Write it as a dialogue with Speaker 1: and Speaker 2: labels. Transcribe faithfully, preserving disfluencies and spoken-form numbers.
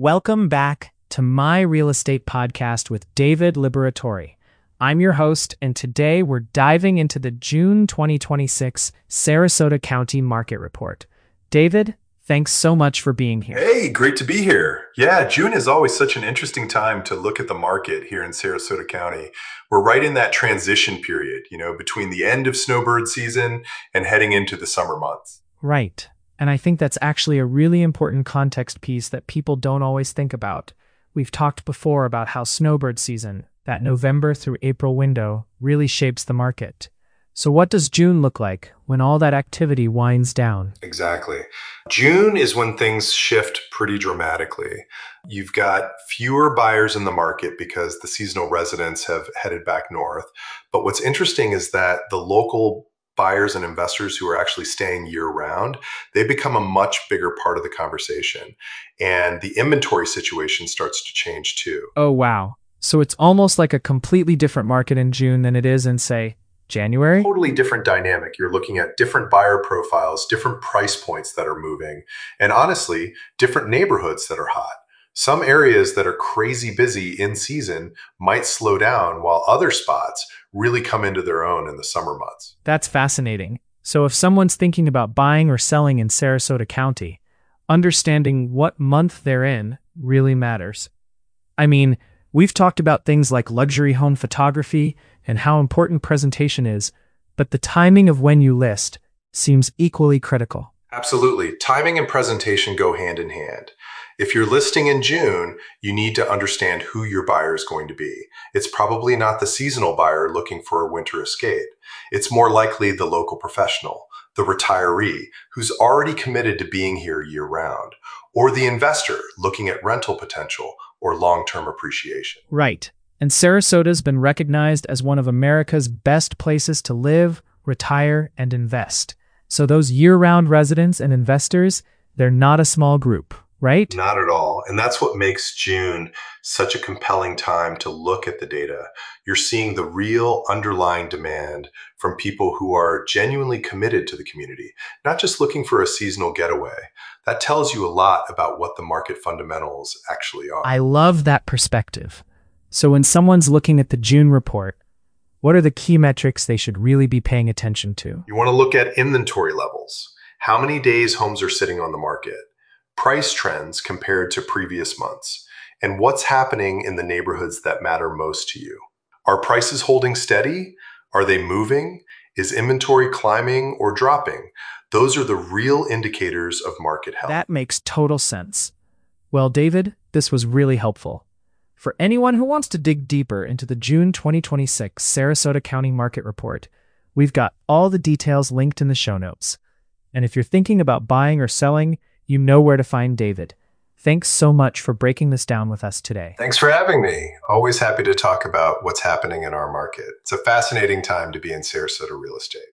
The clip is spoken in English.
Speaker 1: Welcome back to my real estate podcast with David Liberatore. I'm your host, and today we're diving into the June twenty twenty-six Sarasota County Market Report. David, thanks so much for being here.
Speaker 2: Hey, great to be here. Yeah, June is always such an interesting time to look at the market here in Sarasota County. We're right in that transition period, you know, between the end of snowbird season and heading into the summer months.
Speaker 1: Right. And I think that's actually a really important context piece that people don't always think about. We've talked before about how snowbird season, that November through April window, really shapes the market. So what does June look like when all that activity winds down?
Speaker 2: Exactly. June is when things shift pretty dramatically. You've got fewer buyers in the market because the seasonal residents have headed back north. But what's interesting is that the local buyers and investors who are actually staying year round, they become a much bigger part of the conversation. And the inventory situation starts to change too.
Speaker 1: Oh, wow. So it's almost like a completely different market in June than it is in, say, January?
Speaker 2: Totally different dynamic. You're looking at different buyer profiles, different price points that are moving, and honestly, different neighborhoods that are hot. Some areas that are crazy busy in season might slow down, while other spots really come into their own in the summer months.
Speaker 1: That's fascinating. So if someone's thinking about buying or selling in Sarasota County, understanding what month they're in really matters. I mean, we've talked about things like luxury home photography and how important presentation is, but the timing of when you list seems equally critical.
Speaker 2: Absolutely. Timing and presentation go hand in hand. If you're listing in June, you need to understand who your buyer is going to be. It's probably not the seasonal buyer looking for a winter escape. It's more likely the local professional, the retiree who's already committed to being here year round, or the investor looking at rental potential or long-term appreciation.
Speaker 1: Right. And Sarasota's been recognized as one of America's best places to live, retire, and invest. So those year-round residents and investors, they're not a small group, right?
Speaker 2: Not at all. And that's what makes June such a compelling time to look at the data. You're seeing the real underlying demand from people who are genuinely committed to the community, not just looking for a seasonal getaway. That tells you a lot about what the market fundamentals actually are.
Speaker 1: I love that perspective. So when someone's looking at the June report, what are the key metrics they should really be paying attention to?
Speaker 2: You want to look at inventory levels. How many days homes are sitting on the market? Price trends compared to previous months, and what's happening in the neighborhoods that matter most to you. Are prices holding steady? Are they moving? Is inventory climbing or dropping? Those are the real indicators of market health.
Speaker 1: That makes total sense. Well, David, this was really helpful. For anyone who wants to dig deeper into the June twenty twenty-six Sarasota County Market Report, we've got all the details linked in the show notes. And if you're thinking about buying or selling, you know where to find David. Thanks so much for breaking this down with us today.
Speaker 2: Thanks for having me. Always happy to talk about what's happening in our market. It's a fascinating time to be in Sarasota real estate.